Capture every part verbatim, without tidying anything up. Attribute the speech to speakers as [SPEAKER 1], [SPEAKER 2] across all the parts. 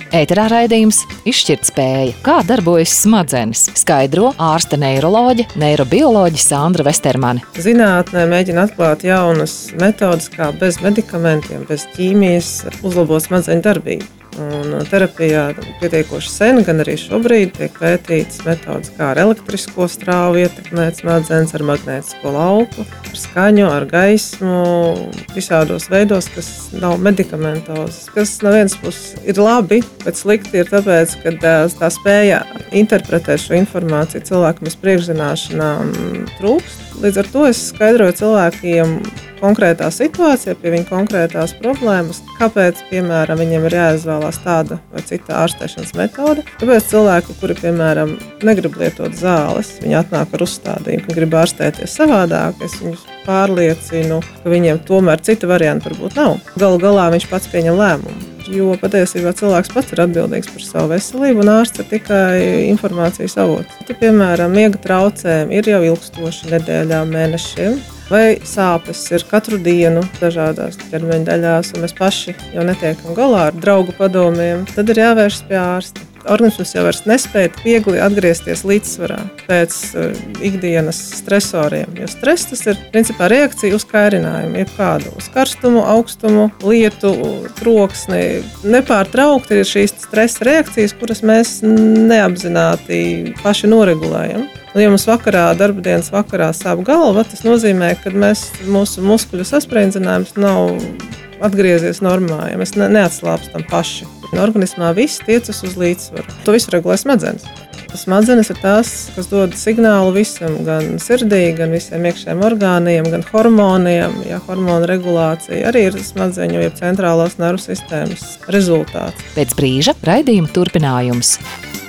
[SPEAKER 1] Ēterā raidījums Izšķirtspēja. Kā darbojas smadzenes? Skaidro ārste neiroloģe, neirobioloģe Sandra Vestermane.
[SPEAKER 2] Zinātnē mēģina atklāt jaunas metodas, kā bez medikamentiem, bez ķīmijas uzlabot smadzeņu darbību. Un terapijā pietiekoši sen, gan arī šobrīd tiek pētītas metodas, kā ar elektrisko strāvu ietekmēt smadzenes, ar magnētisko lauku, ar skaņu, ar gaismu, visādos veidos, kas nav medikamentozes. Kas no vienas puses ir labi, bet slikti ir tāpēc, ka tā spēja interpretēt šo informāciju cilvēkam bez priekšzināšanām trūkst. Līdz ar to es skaidroju cilvēkiem konkrētā situācijā, pie viņa konkrētās problēmas, kāpēc, piemēram, viņiem ir jāizvēlās tāda vai cita ārstēšanas metode. Kāpēc cilvēki, kuri, piemēram, negrib lietot zāles, viņi atnāk ar uzstādījumu, ka grib ārstēties savādāk, es viņus pārliecinu, ka viņiem tomēr cita varianta varbūt nav. Galu galā viņš pats pieņem lēmumu. Jo patiesībā cilvēks pats ir atbildīgs par savu veselību, un ārsts ir tikai informācijas avots. Ja, piemēram, miega traucējumi ir jau ilgstoši nedēļām, mēnešiem, vai sāpes ir katru dienu dažādās ķermeņa daļās, un mēs paši jau netiekam galā ar draugu padomiem, tad ir jāvēršas pie ārsta. Organisms jau vairs nespēja viegli atgriezties līdzsvarā pēc uh, ikdienas stresoriem, jo stress tas ir principā reakcija uz kairinājumu, jebkādu uz karstumu, augstumu, lietu, troksni. Nepārtraukti ir šīs stresa reakcijas, kuras mēs neapzināti paši noregulējam. Un, ja mums vakarā, darba dienas vakarā sāp galva, tas nozīmē, ka mēs, mūsu muskuļu sasprindzinājums nav atgriezies normā, ja mēs ne, neatslāpstam paši. Organismā viss tiecas uz līdzsvaru. To visu regulē smadzenes. Smadzenes ir tās, kas dod signālu visam, gan sirdī, gan visiem iekšējiem orgāniem, gan hormoniem. Ja, hormonu regulācija arī ir smadzeņu, jeb centrālās nervu sistēmas rezultāts.
[SPEAKER 1] Pēc brīža raidījuma turpinājums.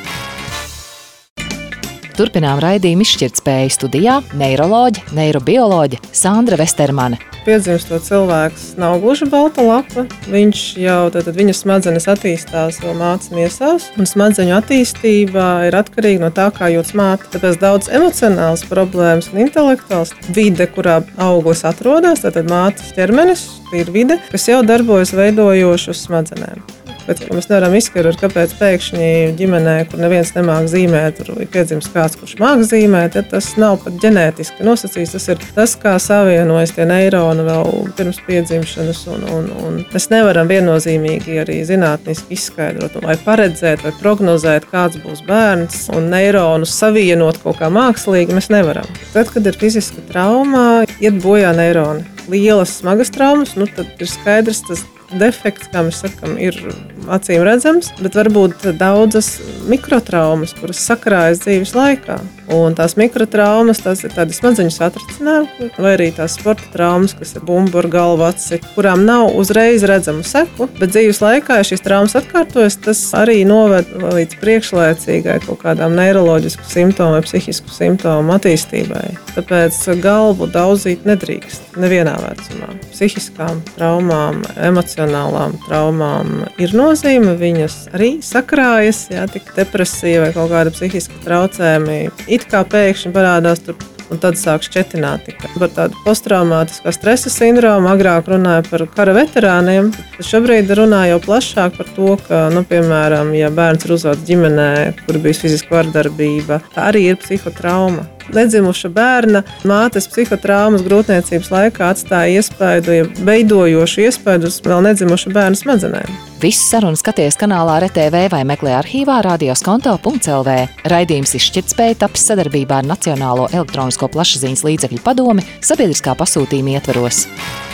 [SPEAKER 1] Turpinām raidījumu Izšķirtspēju studijā neiroloģe, neirobioloģe Sandra Vestermane.
[SPEAKER 2] Piedzimstot cilvēks nav gluži balta lapa. Viņš jau, tātad viņa smadzenes attīstās vēl mātes miesās, un smadzeņu attīstība ir atkarīga no tā, kā jūtas māte. Tāpēc daudz emocionāls problēmas un intelektuāls vide, kurā auglis atrodas, tātad mātes ķermenis, ir vide, kas jau darbojas veidojoši uz smadzenēm. Bet mēs nevaram izskaidrot, kāpēc pēkšņi ģimenē, kur neviens nemāk zīmēt, tur ir piedzimis kāds, kurš māk zīmēt, ja tas nav pat ģenētiski nosacīts. Tas ir tas, kā savienojas tie neironi vēl pirms piedzimšanas, un, un, un mēs nevaram viennozīmīgi arī zinātniski izskaidrot, vai paredzēt, vai prognozēt, kāds būs bērns, un neironus savienot kaut kā mākslīgi mēs nevaram. Tad, kad ir fiziska trauma, iet bojā neironi. Lielas, smagas traumas, nu tad ir skaidrs, tas defekts, kā mēs sakam, ir acīm redzams, bet varbūt daudzas mikrotraumas, kuras sakrājas dzīves laikā. Un tās mikrotraumas, tās ir tādi smadzeņu satricinājumi, vai arī tās sporta traumas, kas ir bumbu ar galvu aci, kurām nav uzreiz redzamu seku, bet dzīves laikā, ja šīs traumas atkārtojas, tas arī noved līdz priekšlaicīgai kaut kādām neiroloģisku simptomu vai psihisku simptomu attīstībai. Tāpēc galvu daudzīt nedrīkst nevienā vecumā. Psihiskām traumām, emocionālām traumām ir nozīme, viņas arī sakrājas, jā, tik depresija vai kaut kāda psihiska traucējumi. It kā pēkšņi parādās tur, un tad sāk šķetināt tikai par tādu posttraumātiskā stresa sindromu. Agrāk runāja par kara veterāniem. Šobrīd runā jau plašāk par to, ka, nu, piemēram, ja bērns ir uzaugs ģimenē, kur bijis fiziska vardarbība, tā arī ir psihotrauma. Nedzimuša bērna mātes psihotraumas grūtniecības laikā atstāja iespaidu, ja veidojošu iespaidu uz vēl nedzimuša bērna smadzenēm.
[SPEAKER 1] Visu sarunu skaties kanālā R T V vai meklē arhīvā radioskonto punkts L V. Raidījums Izšķirtspēja tapis sadarbībā ar Nacionālo elektronisko plašsaziņas līdzekļu padomi sabiedriskā pasūtījuma ietvaros.